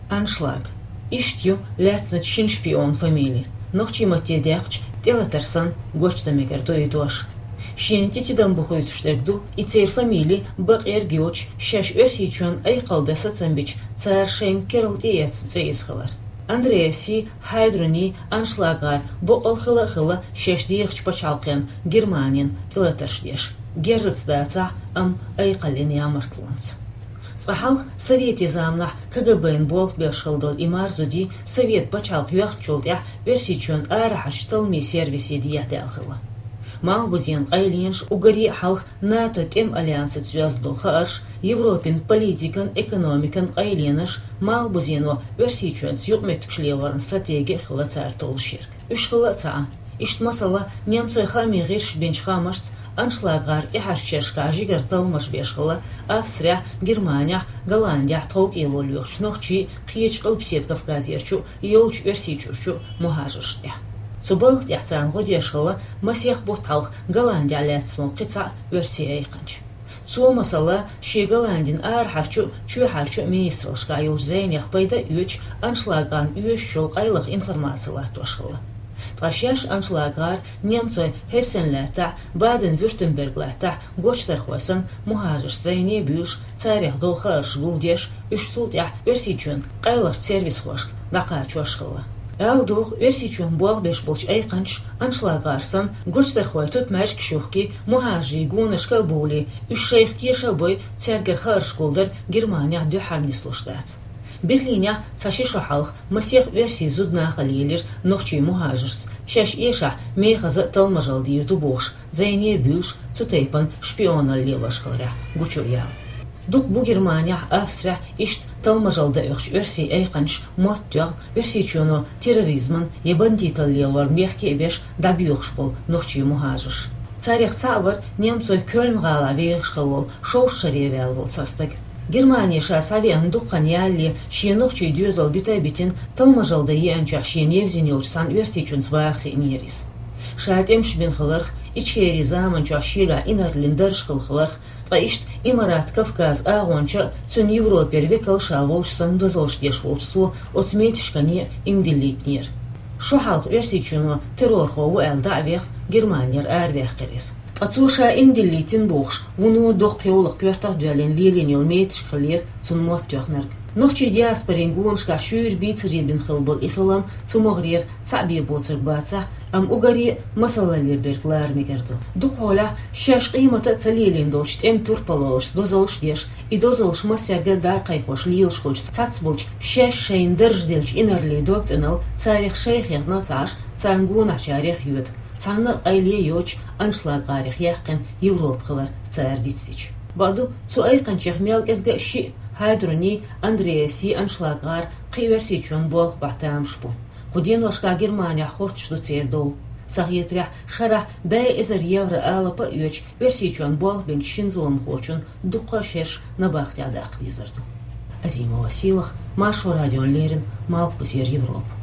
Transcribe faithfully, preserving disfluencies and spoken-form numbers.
Anschlag. Ishtju lätsnat shin Spion Familie. Noch chimat jedekch, Telatersan, Gochtameker Toitosh. Shin Titidan Buhoit Stegdu, Itzer Familie, Bak Ergioch, Shash Ursichun, Eichaldesa Zambich, Tsar Shain Kerl Diets Zeishalar. Andreasi, Hydroni, Anschlagar, Bokalhilla Hilla, Shash Diech Pachalken, Germanien, Telaterstish. Gerzetsdata am Eikalin Yamartlans. Цахал Совети замнах КГБ бол бешхалдол имар зуди Совет бачал хюахчулдя версичун арахаштал ми сервиси диятелхла. Мал бузен айлинш угари халх НАТО тем альянсы звездул харш Европин политикан экономикан айлинаш мал бузено версичун сюгметкшлеварн стратегия хла цартолшир. Ушхла ца ишт масала немцы хами гирш бенчхамарс Anschlagar Tiharcheshka Jigertal Mashbeshkala, Austria, Germania, Голландия, Токио, Нохчи, Киеч Алпсет Кавказерчу, Йолч Версичурчу, Мухажерштя. Цубал Яцан Годешкала, Масех Боталх, Голландия Лецмол, Кица, Версия Иканч. Цу масала, Ши Голландин Архарчу, Чухарчу, Министралшка, Йолч Зейнях, Пайда Юч, Аншлаган, Юшшул, Айлах информация Латошкала. Трашяш Аншлагар, немцы Хессенлета, Баден-Вюртемберглета, Гочтерхойсен, Мухажеш Зейне Бюш, Царях Долхаш Гулдеш, Ушсултя, Версичун, Кайлар сервис хошк, Дакачошхала. Алдух Версичун Буалбеш Болч Эйканч, Аншлагарсан, Гочтерхойтут Мэшк Шухки, Мухажи, Гунешка Були, Ушшейх Тешабой, Цергер Харшкулдер, Германия Дюхарнислуштац. Берлиня цашишахалх масех версии зудна халилер нохчи мухажерс шаш еша мехаза талмажалдир дубош зайне бюш цутейпан шпиона лилашхалра гучуя. Дух бу Германия Австрия ишт талмажалда ихш версии эйканш моттер версии чуно терроризман е бандита лилар мехке беш дабюхш бол нохчи мухажерш. Царих цавар немцой Кёльн гала вейхшкалол шоушшаревел бол цастак. Германия шасавиан дуккан ялли шиенохчи дюзал битабитин талмажалда янча шиеневзинёлч сан версичун свахи нерис. Шатем шбин хларх ичкери заманча шига инарлиндерш хларх таишт имарат Кавказ агонча цун Европер векал шаволш сан дозалштеш волчсу оцметишкане имдилитнер. Шохалх версичуно террор хову элдавех Германияр арвехкерис. Ацуша имдилитин бухш, вуну дох пеолог квертах дуален лилин юлметш хлер цун моттёхнерг. Нохчи диаспорин гуншка шуир биц рибин хылбол ихылам цумогрер цаби боцер баца, ам угари масалалер берглар мегерду. Духола шаш қимата цалилин долчт эм турпалолш дозолш деш, и дозолш масерга дар кайхош лилш холч цацболч шаш шейн держдельч инарли доктенал царих шейх ягнацаш цангуна чарих юд. Цанна айле йоч Аншлагарих яхкен Европ хылар цаардитстич. Баду цу айканчех мелкезга ши Хайдруни Андреаси Аншлагар қиверсичун болх бахтамшпу. Куден вашка Германия хортшту цердоу. Сагетря шара бай эзер евро алапа йоч версичун болх бен шинзулам хочун дукка шеш на бахтядак визарду. Азима Василах, Машу Радион Лерин, Малк Пусер Европ.